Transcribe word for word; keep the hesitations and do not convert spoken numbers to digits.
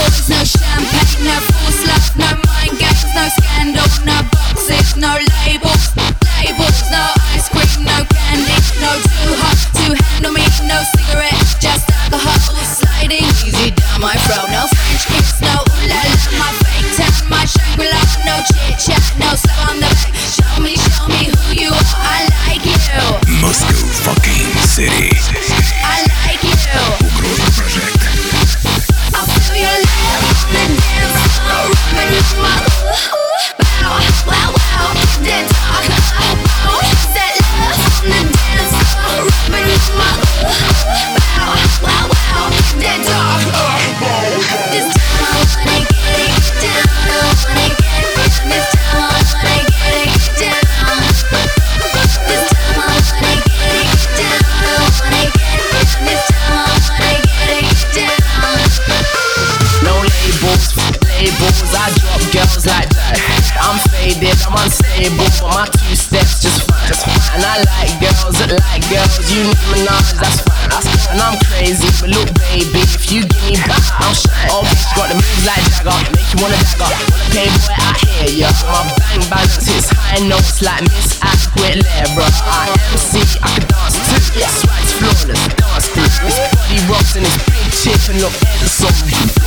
boys, no champagne, no false love, no mind games, no scandal, no boxes, no labels, labels, no ice cream, no candy, no too hot to handle me, no cigarettes, just alcohol sliding easy down my throat, no French kiss, no ooh la la, my fake tan, my Shangri-La, no chit chat, no slap on the back, show me, show me who you are, I like you. Moscow fucking city. I like you. Угроза Project. I feel your love on the dance floor, rubbing on my ooh, ooh, wow, wow, wow, that talk, oh, that love on the dance floor, rubbing on my ooh, ooh, wow, wow, wow, that talk, this time I wanna get it down, I wanna get it down, this time I wanna get it down, this time I wanna get it down, I wanna get it down, this time I wanna get it down. No labels, labels, I drop girls like that. I'm faded, I'm unstable, but my two steps just fine. And I like girls that like girls, you need Minaj, that's fine. And I'm crazy, but look baby, if you give me back, I'll shine. Oh bitch, got the moves like Jagger, make you wanna dagger. Wanna pay boy, I hear ya. My bank balance hits high notes like Miss Aguilera. I M C, I can dance too, swag's flawless, dance through. This body rocks and this big chip and look Edison.